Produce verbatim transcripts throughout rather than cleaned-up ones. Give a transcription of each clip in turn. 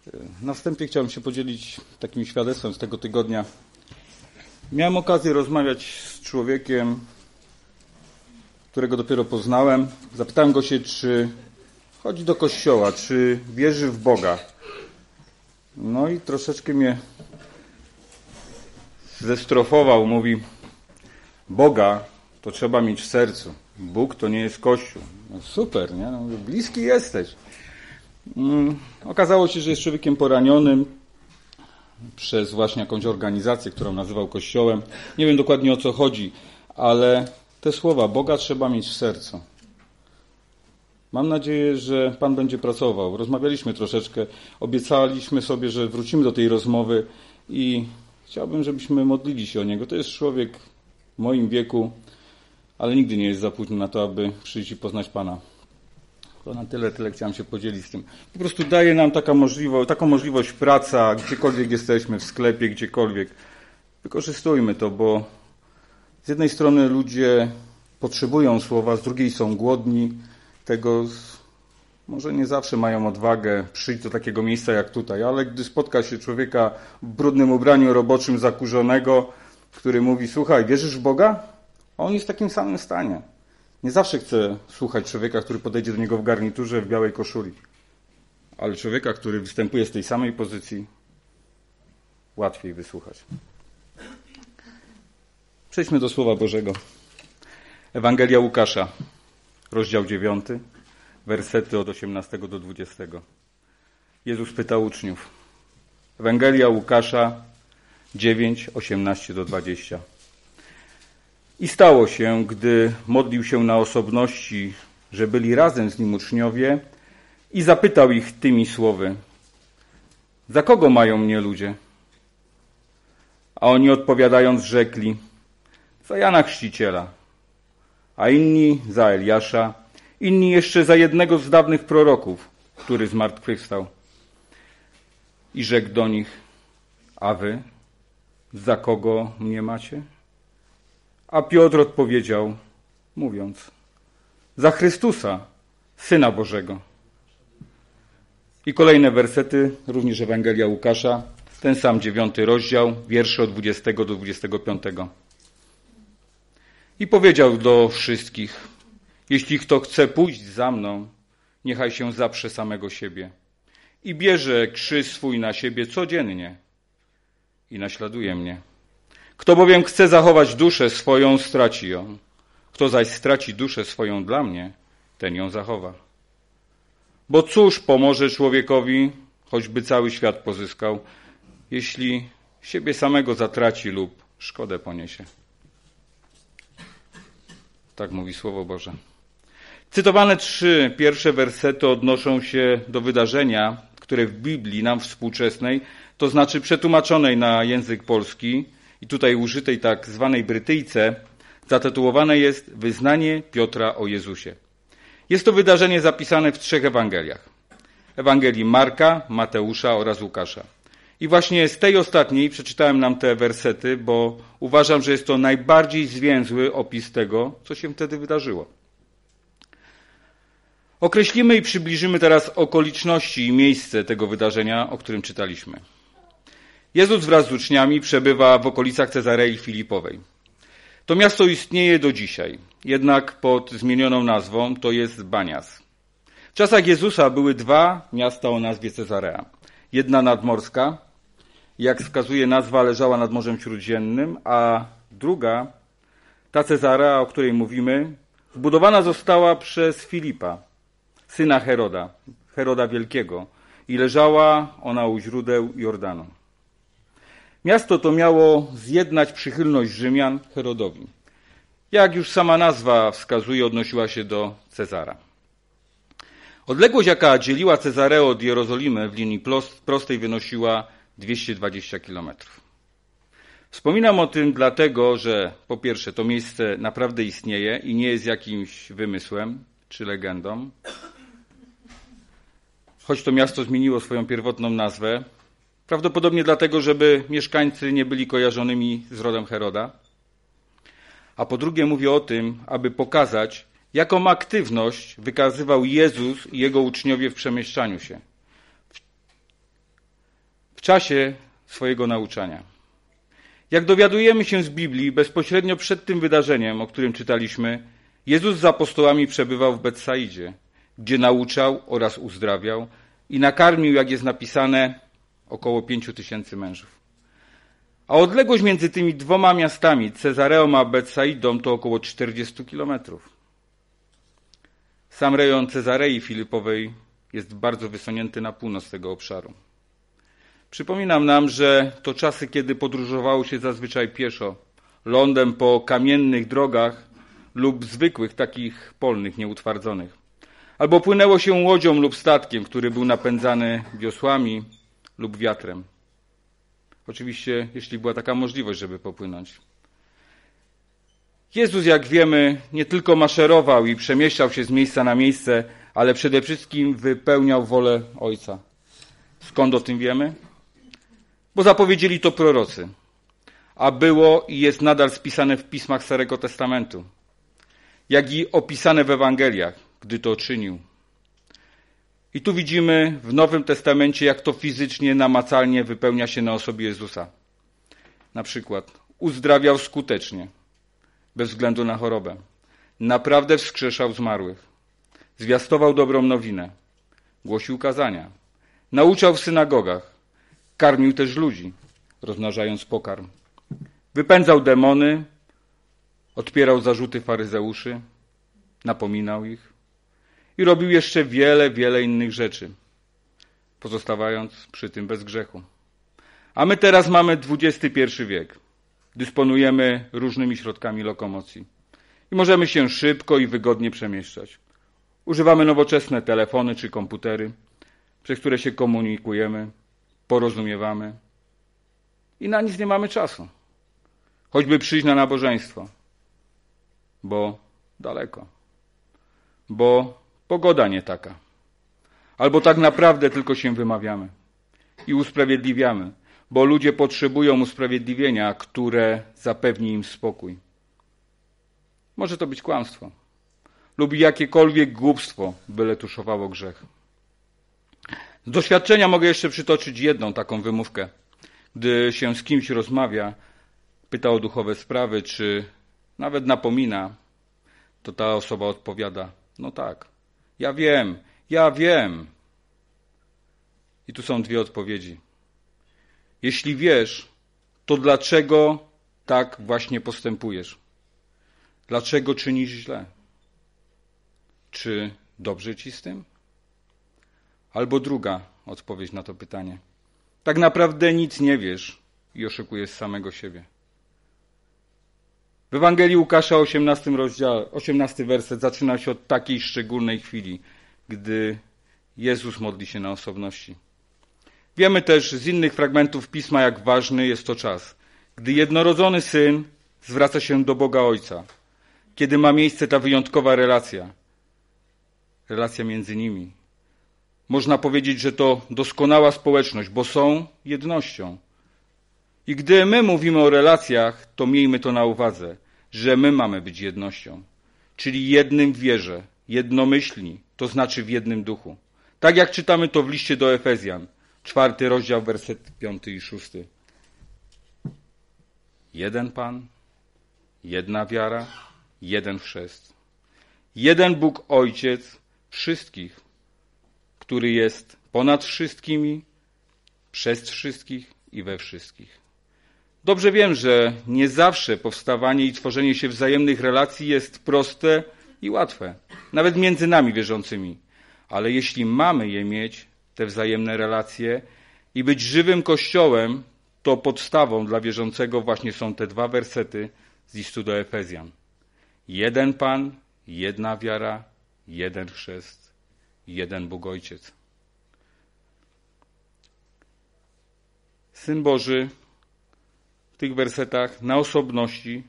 Na wstępie chciałem się podzielić takim świadectwem z tego tygodnia. Miałem okazję rozmawiać z człowiekiem, którego dopiero poznałem. Zapytałem go się, czy chodzi do kościoła, czy wierzy w Boga. No i troszeczkę mnie zestrofował. Mówi, Boga to trzeba mieć w sercu. Bóg to nie jest Kościół. No super, nie? No, bliski jesteś. Hmm, okazało się, że jest człowiekiem poranionym przez właśnie jakąś organizację, którą nazywał Kościołem. Nie wiem dokładnie o co chodzi, ale te słowa Boga trzeba mieć w sercu. Mam nadzieję, że Pan będzie pracował. Rozmawialiśmy troszeczkę, obiecaliśmy sobie, że wrócimy do tej rozmowy i chciałbym, żebyśmy modlili się o niego. To jest człowiek w moim wieku, ale nigdy nie jest za późno na to, aby przyjść i poznać Pana. To na tyle, tyle chciałem się podzielić z tym. Po prostu daje nam taka możliwość, taką możliwość praca, gdziekolwiek jesteśmy, w sklepie, gdziekolwiek. Wykorzystujmy to, bo z jednej strony ludzie potrzebują słowa, z drugiej są głodni tego. Może nie zawsze mają odwagę przyjść do takiego miejsca jak tutaj, ale gdy spotka się człowieka w brudnym ubraniu roboczym zakurzonego, który mówi, słuchaj, wierzysz w Boga? A on jest w takim samym stanie. Nie zawsze chce słuchać człowieka, który podejdzie do niego w garniturze, w białej koszuli. Ale człowieka, który występuje z tej samej pozycji, łatwiej wysłuchać. Przejdźmy do Słowa Bożego. Ewangelia Łukasza, rozdział dziewiąty, wersety od osiemnastego do dwudziestego. Jezus pyta uczniów. Ewangelia Łukasza dziewięć, osiemnaście do dwudziestu. I stało się, gdy modlił się na osobności, że byli razem z nim uczniowie, i zapytał ich tymi słowy: za kogo mają mnie ludzie? A oni odpowiadając rzekli: za Jana Chrzciciela, a inni za Eliasza, inni jeszcze za jednego z dawnych proroków, który zmartwychwstał. I rzekł do nich: a wy za kogo mnie macie? A Piotr odpowiedział, mówiąc: za Chrystusa, Syna Bożego. I kolejne wersety, również Ewangelia Łukasza, ten sam dziewiąty rozdział, wiersze od dwudziestego do dwudziestego piątego. I powiedział do wszystkich: jeśli kto chce pójść za mną, niechaj się zaprze samego siebie i bierze krzyż swój na siebie codziennie i naśladuje mnie. Kto bowiem chce zachować duszę swoją, straci ją. Kto zaś straci duszę swoją dla mnie, ten ją zachowa. Bo cóż pomoże człowiekowi, choćby cały świat pozyskał, jeśli siebie samego zatraci lub szkodę poniesie? Tak mówi Słowo Boże. Cytowane trzy pierwsze wersety odnoszą się do wydarzenia, które w Biblii nam współczesnej, to znaczy przetłumaczonej na język polski, i tutaj użytej tak zwanej Brytyjce, zatytułowane jest Wyznanie Piotra o Jezusie. Jest to wydarzenie zapisane w trzech Ewangeliach. Ewangelii Marka, Mateusza oraz Łukasza. I właśnie z tej ostatniej przeczytałem nam te wersety, bo uważam, że jest to najbardziej zwięzły opis tego, co się wtedy wydarzyło. Określimy i przybliżymy teraz okoliczności i miejsce tego wydarzenia, o którym czytaliśmy. Jezus wraz z uczniami przebywa w okolicach Cezarei Filipowej. To miasto istnieje do dzisiaj, jednak pod zmienioną nazwą, to jest Banias. W czasach Jezusa były dwa miasta o nazwie Cezarea. Jedna nadmorska, jak wskazuje nazwa, leżała nad Morzem Śródziemnym, a druga, ta Cezarea, o której mówimy, zbudowana została przez Filipa, syna Heroda, Heroda Wielkiego, i leżała ona u źródeł Jordanu. Miasto to miało zjednać przychylność Rzymian Herodowi. Jak już sama nazwa wskazuje, odnosiła się do Cezara. Odległość, jaka dzieliła Cezareę od Jerozolimy w linii prostej, wynosiła dwieście dwadzieścia kilometrów. Wspominam o tym dlatego, że po pierwsze to miejsce naprawdę istnieje i nie jest jakimś wymysłem czy legendą. Choć to miasto zmieniło swoją pierwotną nazwę, prawdopodobnie dlatego, żeby mieszkańcy nie byli kojarzonymi z rodem Heroda. A po drugie mówię o tym, aby pokazać, jaką aktywność wykazywał Jezus i Jego uczniowie w przemieszczaniu się. czasie swojego nauczania. Jak dowiadujemy się z Biblii, bezpośrednio przed tym wydarzeniem, o którym czytaliśmy, Jezus z apostołami przebywał w Betsaidzie, gdzie nauczał oraz uzdrawiał i nakarmił, jak jest napisane, około pięciu tysięcy mężów. A odległość między tymi dwoma miastami, Cezareą a Betsaidą, to około czterdzieści kilometrów. Sam rejon Cezarei Filipowej jest bardzo wysunięty na północ tego obszaru. Przypominam nam, że to czasy, kiedy podróżowało się zazwyczaj pieszo, lądem po kamiennych drogach lub zwykłych, takich polnych, nieutwardzonych. Albo płynęło się łodzią lub statkiem, który był napędzany wiosłami lub wiatrem. Oczywiście, jeśli była taka możliwość, żeby popłynąć. Jezus, jak wiemy, nie tylko maszerował i przemieszczał się z miejsca na miejsce, ale przede wszystkim wypełniał wolę Ojca. Skąd o tym wiemy? Bo zapowiedzieli to prorocy, a było i jest nadal spisane w pismach Starego Testamentu, jak i opisane w Ewangeliach, gdy to czynił. I tu widzimy w Nowym Testamencie, jak to fizycznie, namacalnie wypełnia się na osobie Jezusa. Na przykład uzdrawiał skutecznie, bez względu na chorobę. Naprawdę wskrzeszał zmarłych. Zwiastował dobrą nowinę. Głosił kazania. Nauczał w synagogach. Karmił też ludzi, rozmnażając pokarm. Wypędzał demony. Odpierał zarzuty faryzeuszy. Napominał ich. I robił jeszcze wiele, wiele innych rzeczy, pozostawając przy tym bez grzechu. A my teraz mamy dwudziesty pierwszy wiek. Dysponujemy różnymi środkami lokomocji. I możemy się szybko i wygodnie przemieszczać. Używamy nowoczesne telefony czy komputery, przez które się komunikujemy, porozumiewamy. I na nic nie mamy czasu. Choćby przyjść na nabożeństwo, bo daleko. Bo pogoda nie taka. Albo tak naprawdę tylko się wymawiamy i usprawiedliwiamy, bo ludzie potrzebują usprawiedliwienia, które zapewni im spokój. Może to być kłamstwo lub jakiekolwiek głupstwo, byle tuszowało grzech. Z doświadczenia mogę jeszcze przytoczyć jedną taką wymówkę. Gdy się z kimś rozmawia, pyta o duchowe sprawy, czy nawet napomina, to ta osoba odpowiada: no tak, ja wiem, ja wiem. I tu są dwie odpowiedzi. Jeśli wiesz, to dlaczego tak właśnie postępujesz? Dlaczego czynisz źle? Czy dobrze ci z tym? Albo druga odpowiedź na to pytanie. Tak naprawdę nic nie wiesz i oszukujesz samego siebie. W Ewangelii Łukasza, osiemnastym rozdział, osiemnasty werset zaczyna się od takiej szczególnej chwili, gdy Jezus modli się na osobności. Wiemy też z innych fragmentów Pisma, jak ważny jest to czas, gdy jednorodzony Syn zwraca się do Boga Ojca, kiedy ma miejsce ta wyjątkowa relacja, relacja między nimi. Można powiedzieć, że to doskonała społeczność, bo są jednością. I gdy my mówimy o relacjach, to miejmy to na uwadze, że my mamy być jednością, czyli jednym w wierze, jednomyślni, to znaczy w jednym duchu. Tak jak czytamy to w liście do Efezjan, czwarty rozdział, werset piąty i szósty. Jeden Pan, jedna wiara, jeden chrzest. Jeden Bóg Ojciec wszystkich, który jest ponad wszystkimi, przez wszystkich i we wszystkich. Dobrze wiem, że nie zawsze powstawanie i tworzenie się wzajemnych relacji jest proste i łatwe, nawet między nami wierzącymi. Ale jeśli mamy je mieć, te wzajemne relacje, i być żywym Kościołem, to podstawą dla wierzącego właśnie są te dwa wersety z listu do Efezjan. Jeden Pan, jedna wiara, jeden chrzest, jeden Bóg Ojciec. Syn Boży w tych wersetach na osobności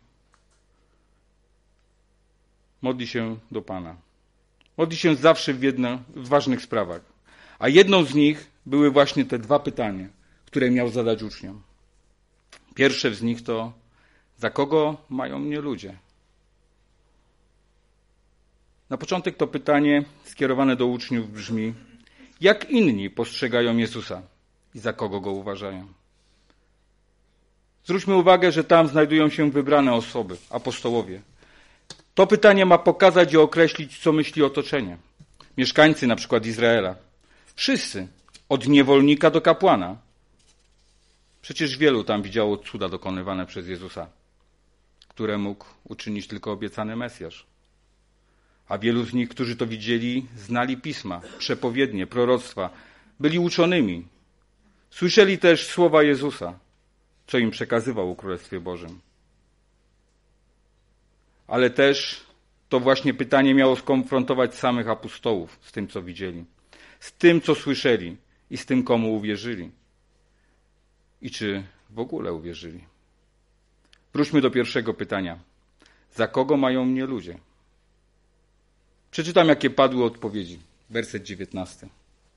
modli się do Pana. Modli się zawsze w, jedno, w ważnych sprawach. A jedną z nich były właśnie te dwa pytania, które miał zadać uczniom. Pierwsze z nich to: za kogo mają mnie ludzie? Na początek to pytanie skierowane do uczniów brzmi: jak inni postrzegają Jezusa? i za kogo go uważają. Zwróćmy uwagę, że tam znajdują się wybrane osoby, apostołowie. To pytanie ma pokazać i określić, co myśli otoczenie. Mieszkańcy na przykład Izraela. Wszyscy, od niewolnika do kapłana. Przecież wielu tam widziało cuda dokonywane przez Jezusa, które mógł uczynić tylko obiecany Mesjasz. A wielu z nich, którzy to widzieli, znali pisma, przepowiednie, proroctwa, byli uczonymi. Słyszeli też słowa Jezusa, co im przekazywał o Królestwie Bożym. Ale też to właśnie pytanie miało skonfrontować samych apostołów z tym, co widzieli, z tym, co słyszeli i z tym, komu uwierzyli. I czy w ogóle uwierzyli? Wróćmy do pierwszego pytania. Za kogo mają mnie ludzie? Przeczytam, jakie padły odpowiedzi. Werset dziewiętnasty.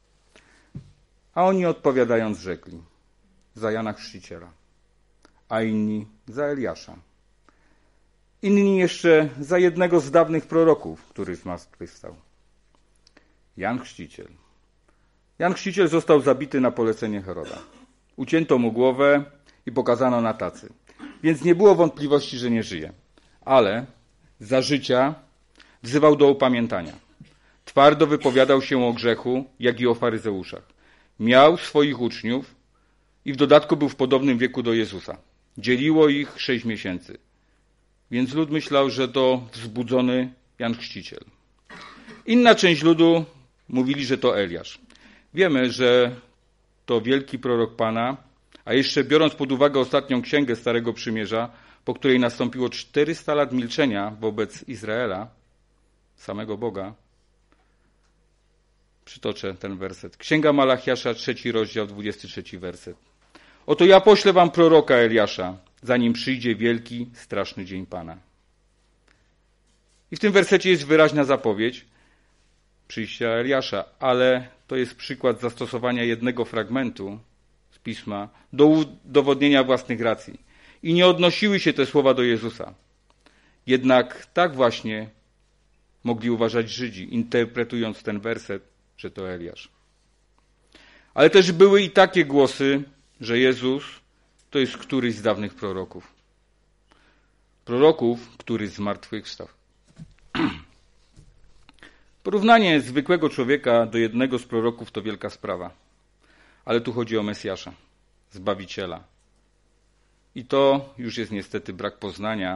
A oni odpowiadając rzekli: za Jana Chrzciciela, a inni za Eliasza. Inni jeszcze za jednego z dawnych proroków, który zmartwychwstał. Jan Chrzciciel. Jan Chrzciciel został zabity na polecenie Heroda. Ucięto mu głowę i pokazano na tacy. Więc nie było wątpliwości, że nie żyje. Ale za życia wzywał do upamiętania. Twardo wypowiadał się o grzechu, jak i o faryzeuszach. Miał swoich uczniów i w dodatku był w podobnym wieku do Jezusa. Dzieliło ich sześć miesięcy. Więc lud myślał, że to wzbudzony Jan Chrzciciel. Inna część ludu mówili, że to Eliasz. Wiemy, że to wielki prorok Pana, a jeszcze biorąc pod uwagę ostatnią księgę Starego Przymierza, po której nastąpiło czterysta lat milczenia wobec Izraela, samego Boga, przytoczę ten werset. Księga Malachiasza, trzeci rozdział, dwudziesty trzeci werset. Oto ja poślę wam proroka Eliasza, zanim przyjdzie wielki, straszny dzień Pana. I w tym wersecie jest wyraźna zapowiedź przyjścia Eliasza, ale to jest przykład zastosowania jednego fragmentu z Pisma do udowodnienia własnych racji. I nie odnosiły się te słowa do Jezusa. Jednak tak właśnie mogli uważać Żydzi, interpretując ten werset, że to Eliasz. Ale też były i takie głosy, że Jezus to jest któryś z dawnych proroków. Proroków, który zmartwychwstał. Porównanie zwykłego człowieka do jednego z proroków to wielka sprawa. Ale tu chodzi o Mesjasza, Zbawiciela. I to już jest niestety brak poznania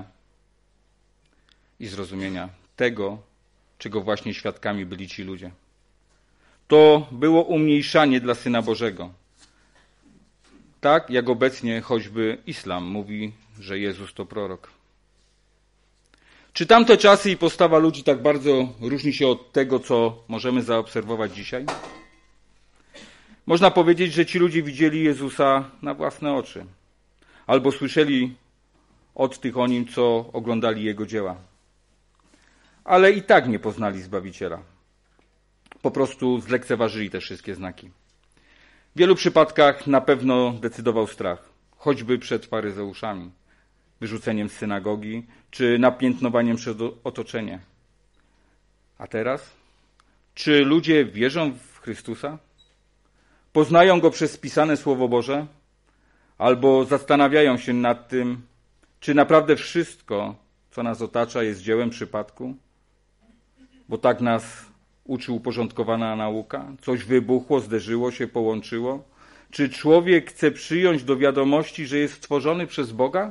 i zrozumienia tego, czego właśnie świadkami byli ci ludzie. To było umniejszanie dla Syna Bożego. Tak jak obecnie choćby islam mówi, że Jezus to prorok. Czy tamte czasy i postawa ludzi tak bardzo różni się od tego, co możemy zaobserwować dzisiaj? Można powiedzieć, że ci ludzie widzieli Jezusa na własne oczy. Albo słyszeli od tych o Nim, co oglądali Jego dzieła. Ale i tak nie poznali Zbawiciela. Po prostu zlekceważyli te wszystkie znaki. W wielu przypadkach na pewno decydował strach, choćby przed faryzeuszami, wyrzuceniem z synagogi, czy napiętnowaniem przez otoczenie. A teraz? Czy ludzie wierzą w Chrystusa? Poznają Go przez spisane Słowo Boże? Albo zastanawiają się nad tym, czy naprawdę wszystko, co nas otacza, jest dziełem przypadku? Bo tak nas uczy uporządkowana nauka? Coś wybuchło, zderzyło się, połączyło? Czy człowiek chce przyjąć do wiadomości, że jest stworzony przez Boga?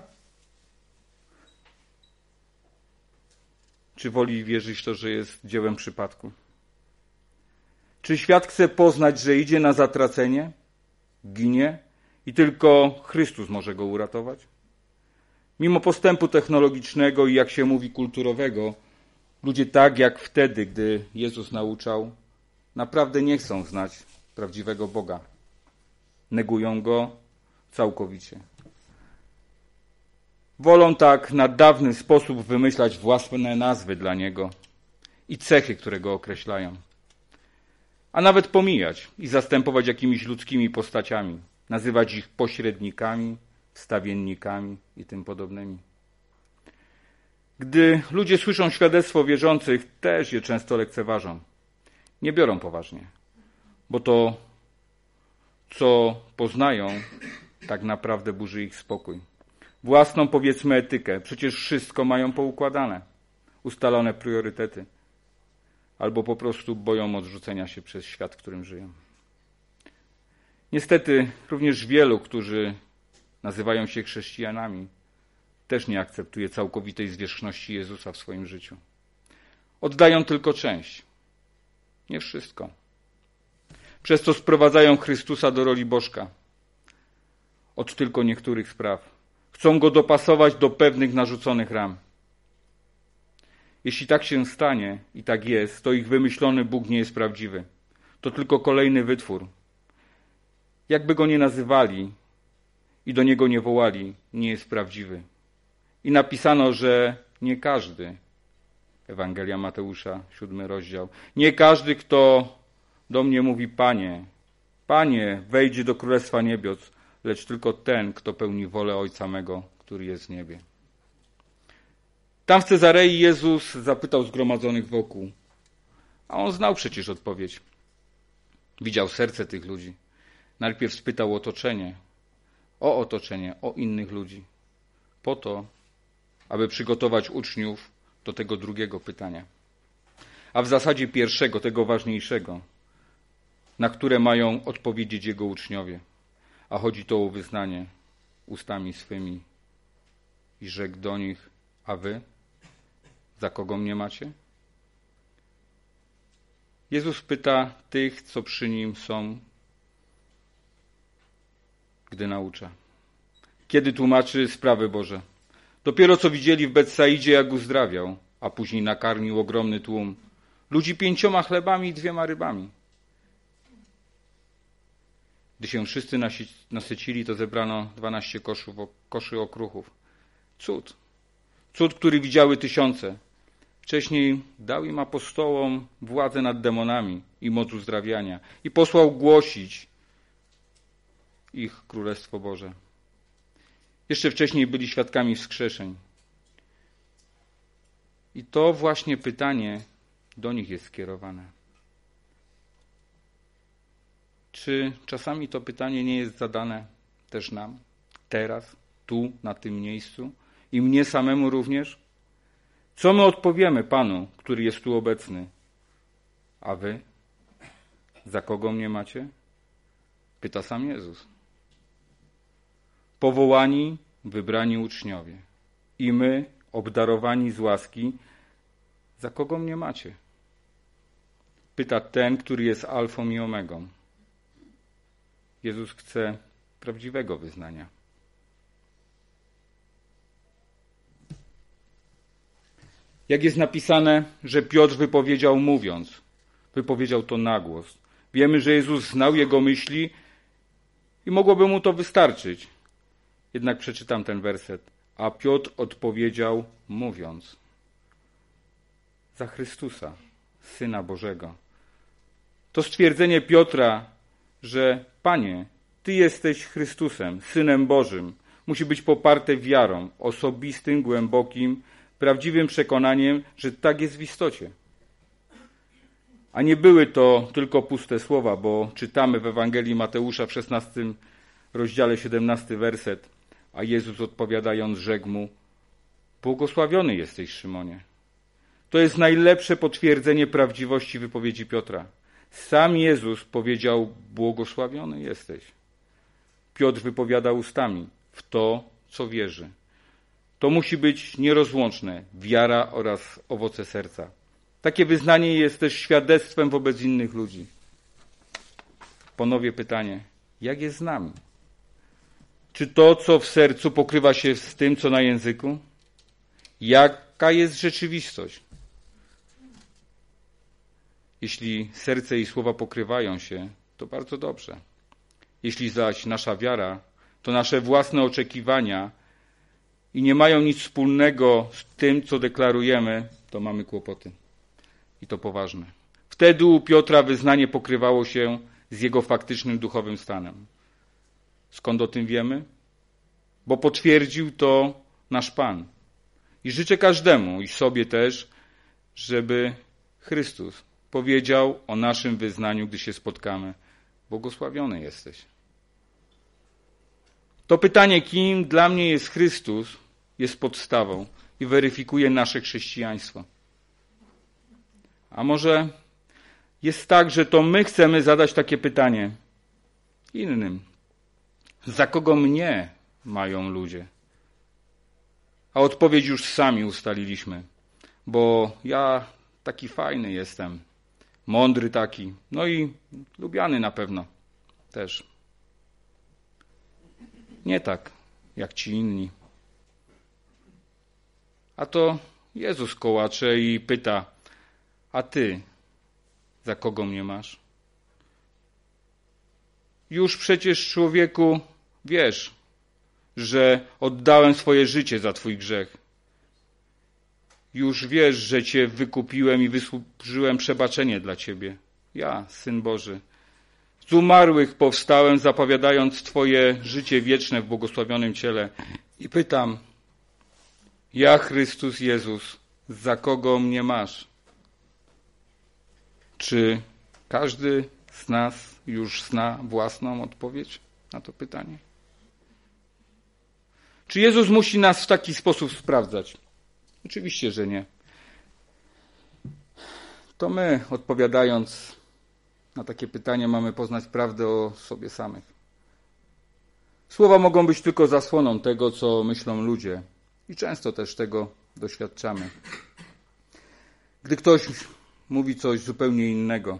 Czy woli wierzyć w to, że jest dziełem przypadku? Czy świat chce poznać, że idzie na zatracenie, ginie i tylko Chrystus może go uratować? Mimo postępu technologicznego i, jak się mówi, kulturowego, ludzie tak jak wtedy, gdy Jezus nauczał, naprawdę nie chcą znać prawdziwego Boga. Negują Go całkowicie. Wolą tak na dawny sposób wymyślać własne nazwy dla Niego i cechy, które Go określają. A nawet pomijać i zastępować jakimiś ludzkimi postaciami, nazywać ich pośrednikami, wstawiennikami i tym podobnymi. Gdy ludzie słyszą świadectwo wierzących, też je często lekceważą. Nie biorą poważnie, bo to co poznają, tak naprawdę burzy ich spokój. Własną, powiedzmy, etykę. Przecież wszystko mają poukładane, ustalone priorytety. Albo po prostu boją odrzucenia się przez świat, w którym żyją. Niestety również wielu, którzy nazywają się chrześcijanami, też nie akceptuje całkowitej zwierzchności Jezusa w swoim życiu. Oddają tylko część, nie wszystko. Przez to sprowadzają Chrystusa do roli bożka. Od tylko niektórych spraw. Chcą Go dopasować do pewnych narzuconych ram. Jeśli tak się stanie i tak jest, to ich wymyślony Bóg nie jest prawdziwy. To tylko kolejny wytwór. Jakby Go nie nazywali i do Niego nie wołali, nie jest prawdziwy. I napisano, że nie każdy, Ewangelia Mateusza, siódmy rozdział, nie każdy, kto do mnie mówi Panie, Panie, wejdzie do Królestwa Niebios, lecz tylko ten, kto pełni wolę Ojca mego, który jest w niebie. Tam w Cezarei Jezus zapytał zgromadzonych wokół, a On znał przecież odpowiedź. Widział serce tych ludzi. Najpierw spytał o otoczenie, o otoczenie, o innych ludzi, po to, aby przygotować uczniów do tego drugiego pytania. A w zasadzie pierwszego, tego ważniejszego, na które mają odpowiedzieć Jego uczniowie. A chodzi to o wyznanie ustami swymi. I rzekł do nich, a wy? Za kogo mnie macie? Jezus pyta tych, co przy Nim są, gdy naucza. Kiedy tłumaczy sprawy Boże. Dopiero co widzieli w Betsaidzie, jak uzdrawiał, a później nakarmił ogromny tłum. Ludzi pięcioma chlebami i dwiema rybami. Gdy się wszyscy nasycili, to zebrano dwanaście koszów, koszy okruchów. Cud. Cud, który widziały tysiące. Wcześniej dał im apostołom władzę nad demonami i moc uzdrawiania. I posłał głosić ich Królestwo Boże. Jeszcze wcześniej byli świadkami wskrzeszeń. I to właśnie pytanie do nich jest skierowane. Czy czasami to pytanie nie jest zadane też nam, teraz, tu, na tym miejscu i mnie samemu również? Co my odpowiemy Panu, który jest tu obecny? A wy? Za kogo mnie macie? Pyta sam Jezus. Powołani, wybrani uczniowie i my, obdarowani z łaski, za kogo mnie macie? Pyta ten, który jest alfą i omegą. Jezus chce prawdziwego wyznania. Jak jest napisane, że Piotr wypowiedział mówiąc, wypowiedział to na głos. Wiemy, że Jezus znał jego myśli i mogłoby mu to wystarczyć. Jednak przeczytam ten werset. A Piotr odpowiedział mówiąc. Za Chrystusa, Syna Bożego. To stwierdzenie Piotra, że Panie, Ty jesteś Chrystusem, Synem Bożym, musi być poparte wiarą, osobistym, głębokim, prawdziwym przekonaniem, że tak jest w istocie. A nie były to tylko puste słowa, bo czytamy w Ewangelii Mateusza w szesnastym rozdziale, siedemnasty werset, a Jezus odpowiadając rzekł mu, błogosławiony jesteś, Szymonie. To jest najlepsze potwierdzenie prawdziwości wypowiedzi Piotra. Sam Jezus powiedział, błogosławiony jesteś. Piotr wypowiada ustami w to, co wierzy. To musi być nierozłączne, wiara oraz owoce serca. Takie wyznanie jest też świadectwem wobec innych ludzi. Ponowię pytanie, jak jest z nami? Czy to, co w sercu, pokrywa się z tym, co na języku? Jaka jest rzeczywistość? Jeśli serce i słowa pokrywają się, to bardzo dobrze. Jeśli zaś nasza wiara, to nasze własne oczekiwania i nie mają nic wspólnego z tym, co deklarujemy, to mamy kłopoty. I to poważne. Wtedy u Piotra wyznanie pokrywało się z jego faktycznym duchowym stanem. Skąd o tym wiemy? Bo potwierdził to nasz Pan. I życzę każdemu i sobie też, żeby Chrystus powiedział o naszym wyznaniu, gdy się spotkamy. Błogosławiony jesteś. To pytanie, kim dla mnie jest Chrystus, jest podstawą i weryfikuje nasze chrześcijaństwo. A może jest tak, że to my chcemy zadać takie pytanie innym. Za kogo mnie mają ludzie? A odpowiedź już sami ustaliliśmy. Bo ja taki fajny jestem, mądry taki, no i lubiany na pewno też. Nie tak, jak ci inni. A to Jezus kołacze i pyta, a ty za kogo mnie masz? Już przecież, człowieku, wiesz, że oddałem swoje życie za twój grzech. Już wiesz, że cię wykupiłem i wysłużyłem przebaczenie dla ciebie. Ja, Syn Boży. Z umarłych powstałem, zapowiadając twoje życie wieczne w błogosławionym ciele. I pytam, ja, Chrystus Jezus, za kogo mnie masz? Czy każdy z nas już zna własną odpowiedź na to pytanie? Czy Jezus musi nas w taki sposób sprawdzać? Oczywiście, że nie. To my, odpowiadając na takie pytanie, mamy poznać prawdę o sobie samych. Słowa mogą być tylko zasłoną tego, co myślą ludzie i często też tego doświadczamy. Gdy ktoś mówi coś zupełnie innego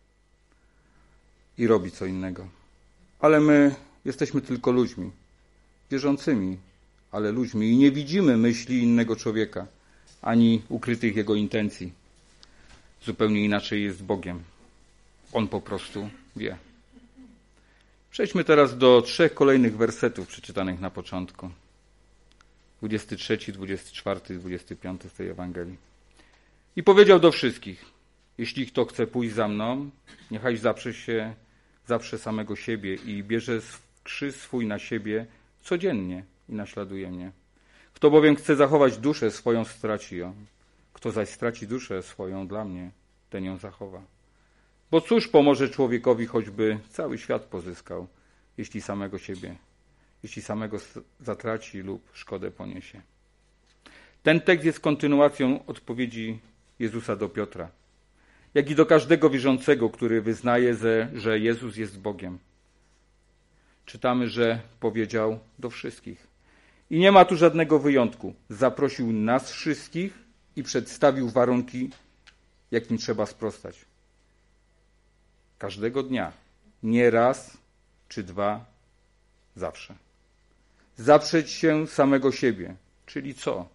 i robi co innego. Ale my jesteśmy tylko ludźmi, wierzącymi, ale ludźmi i nie widzimy myśli innego człowieka, ani ukrytych jego intencji. Zupełnie inaczej jest z Bogiem. On po prostu wie. Przejdźmy teraz do trzech kolejnych wersetów przeczytanych na początku. dwudziesty trzeci, dwudziesty czwarty i dwudziesty piąty z tej Ewangelii. I powiedział do wszystkich, jeśli kto chce pójść za mną, niechaj zaprze się, zaprze samego siebie i bierze krzyż swój na siebie codziennie i naśladuje mnie. Kto bowiem chce zachować duszę swoją, straci ją. Kto zaś straci duszę swoją dla mnie, ten ją zachowa. Bo cóż pomoże człowiekowi, choćby cały świat pozyskał, jeśli samego siebie, jeśli samego zatraci lub szkodę poniesie. Ten tekst jest kontynuacją odpowiedzi Jezusa do Piotra, jak i do każdego wierzącego, który wyznaje, że Jezus jest Bogiem. Czytamy, że powiedział do wszystkich. I nie ma tu żadnego wyjątku. Zaprosił nas wszystkich i przedstawił warunki, jakim trzeba sprostać. Każdego dnia. Nie raz czy dwa, zawsze. Zaprzeć się samego siebie. Czyli co?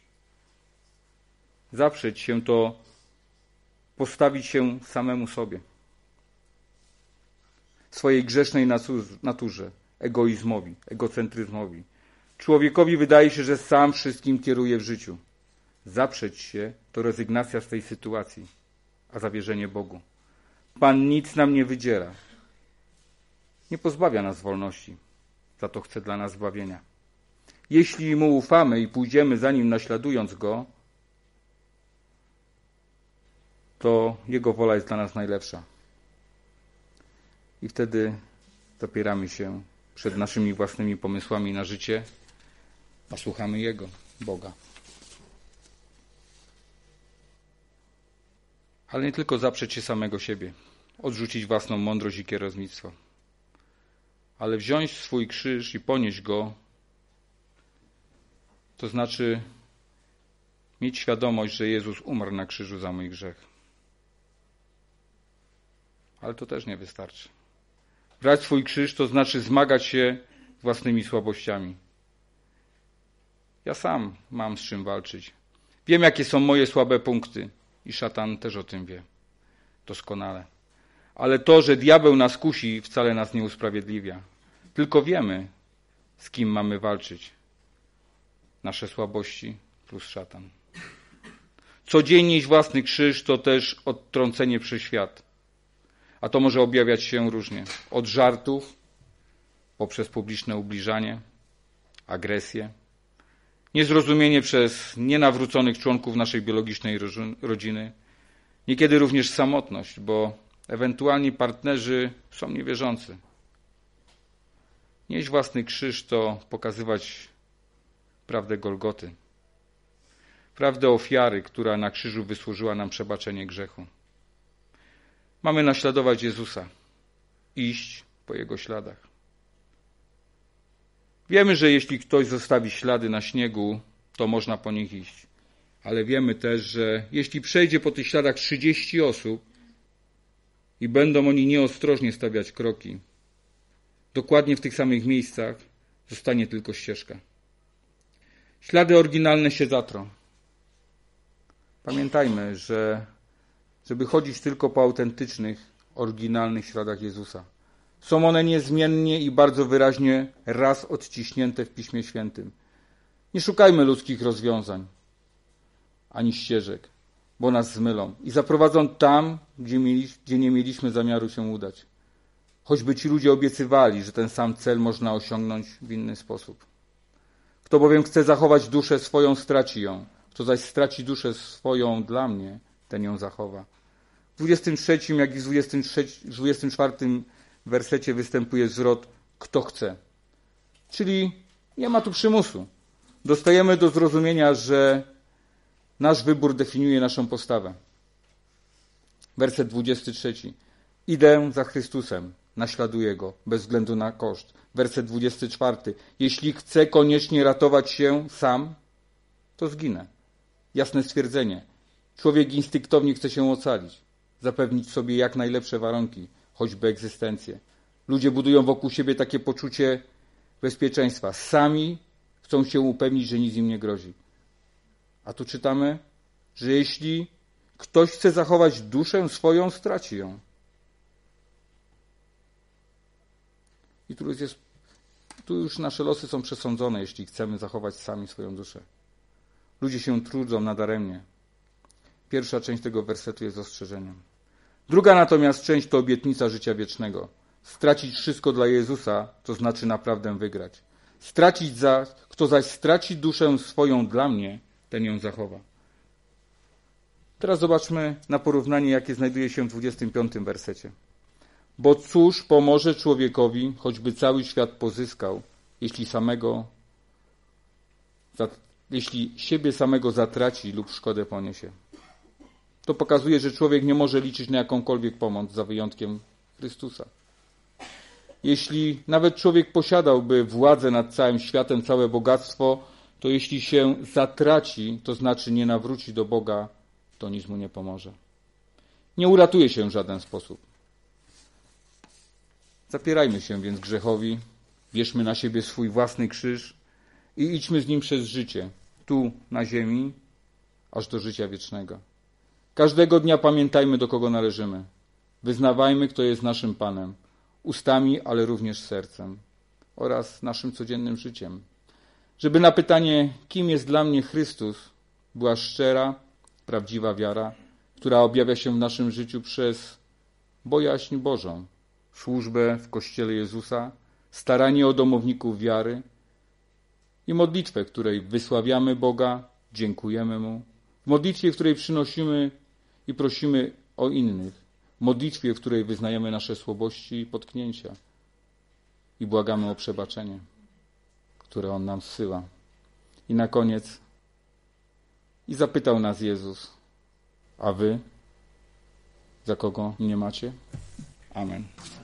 Zaprzeć się to postawić się samemu sobie. Swojej grzesznej naturze, egoizmowi, egocentryzmowi. Człowiekowi wydaje się, że sam wszystkim kieruje w życiu. Zaprzeć się to rezygnacja z tej sytuacji, a zawierzenie Bogu. Pan nic nam nie wydziela. Nie pozbawia nas wolności, za to chce dla nas zbawienia. Jeśli Mu ufamy i pójdziemy za Nim naśladując Go, to Jego wola jest dla nas najlepsza. I wtedy zapieramy się przed naszymi własnymi pomysłami na życie, a słuchamy Jego, Boga. Ale nie tylko zaprzeć się samego siebie, odrzucić własną mądrość i kierownictwo, ale wziąć swój krzyż i ponieść go, to znaczy mieć świadomość, że Jezus umarł na krzyżu za mój grzech. Ale to też nie wystarczy. Brać swój krzyż to znaczy zmagać się z własnymi słabościami. Ja sam mam z czym walczyć. Wiem, jakie są moje słabe punkty i szatan też o tym wie. Doskonale. Ale to, że diabeł nas kusi, wcale nas nie usprawiedliwia. Tylko wiemy, z kim mamy walczyć. Nasze słabości plus szatan. Codziennie iść własny krzyż to też odtrącenie przez świat. A to może objawiać się różnie. Od żartów, poprzez publiczne ubliżanie, agresję, niezrozumienie przez nienawróconych członków naszej biologicznej rodziny, niekiedy również samotność, bo ewentualni partnerzy są niewierzący. Nieść własny krzyż to pokazywać prawdę Golgoty. Prawdę ofiary, która na krzyżu wysłużyła nam przebaczenie grzechu. Mamy naśladować Jezusa, iść po Jego śladach. Wiemy, że jeśli ktoś zostawi ślady na śniegu, to można po nich iść. Ale wiemy też, że jeśli przejdzie po tych śladach trzydzieści osób i będą oni nieostrożnie stawiać kroki, dokładnie w tych samych miejscach zostanie tylko ścieżka. Ślady oryginalne się zatrą. Pamiętajmy, że żeby chodzić tylko po autentycznych, oryginalnych śladach Jezusa. Są one niezmiennie i bardzo wyraźnie raz odciśnięte w Piśmie Świętym. Nie szukajmy ludzkich rozwiązań, ani ścieżek, bo nas zmylą i zaprowadzą tam, gdzie, mieli, gdzie nie mieliśmy zamiaru się udać. Choćby ci ludzie obiecywali, że ten sam cel można osiągnąć w inny sposób. Kto bowiem chce zachować duszę swoją, straci ją. Kto zaś straci duszę swoją dla mnie, ten ją zachowa. W dwudziestym trzecim, jak i w dwudziestym czwartym wersecie występuje zwrot kto chce. Czyli nie ma tu przymusu. Dostajemy do zrozumienia, że nasz wybór definiuje naszą postawę. Werset dwudziesty trzeci. Idę za Chrystusem, naśladuję Go, bez względu na koszt. Werset dwudziesty czwarty. Jeśli chcę koniecznie ratować się sam, to zginę. Jasne stwierdzenie. Człowiek instynktownie chce się ocalić, zapewnić sobie jak najlepsze warunki, choćby egzystencję. Ludzie budują wokół siebie takie poczucie bezpieczeństwa. Sami chcą się upewnić, że nic im nie grozi. A tu czytamy, że jeśli ktoś chce zachować duszę swoją, straci ją. I tu już, jest, tu już nasze losy są przesądzone, jeśli chcemy zachować sami swoją duszę. Ludzie się trudzą nadaremnie. Pierwsza część tego wersetu jest ostrzeżeniem. Druga natomiast część to obietnica życia wiecznego. Stracić wszystko dla Jezusa, to znaczy naprawdę wygrać. Stracić za, kto zaś straci duszę swoją dla mnie, ten ją zachowa. Teraz zobaczmy na porównanie, jakie znajduje się w dwudziestym piątym wersecie. Bo cóż pomoże człowiekowi, choćby cały świat pozyskał, jeśli samego, jeśli siebie samego zatraci lub szkodę poniesie. To pokazuje, że człowiek nie może liczyć na jakąkolwiek pomoc, za wyjątkiem Chrystusa. Jeśli nawet człowiek posiadałby władzę nad całym światem, całe bogactwo, to jeśli się zatraci, to znaczy nie nawróci do Boga, to nic mu nie pomoże. Nie uratuje się w żaden sposób. Zapierajmy się więc grzechowi, bierzmy na siebie swój własny krzyż i idźmy z nim przez życie, tu na ziemi, aż do życia wiecznego. Każdego dnia pamiętajmy, do kogo należymy. Wyznawajmy, kto jest naszym Panem, ustami, ale również sercem oraz naszym codziennym życiem. Żeby na pytanie, kim jest dla mnie Chrystus, była szczera, prawdziwa wiara, która objawia się w naszym życiu przez bojaźń Bożą, służbę w Kościele Jezusa, staranie o domowników wiary i modlitwę, w której wysławiamy Boga, dziękujemy Mu, w modlitwie, w której przynosimy i prosimy o innych, w modlitwie, w której wyznajemy nasze słabości i potknięcia i błagamy o przebaczenie, które On nam zsyła. I na koniec i zapytał nas Jezus, a wy za kogo mnie macie? Amen.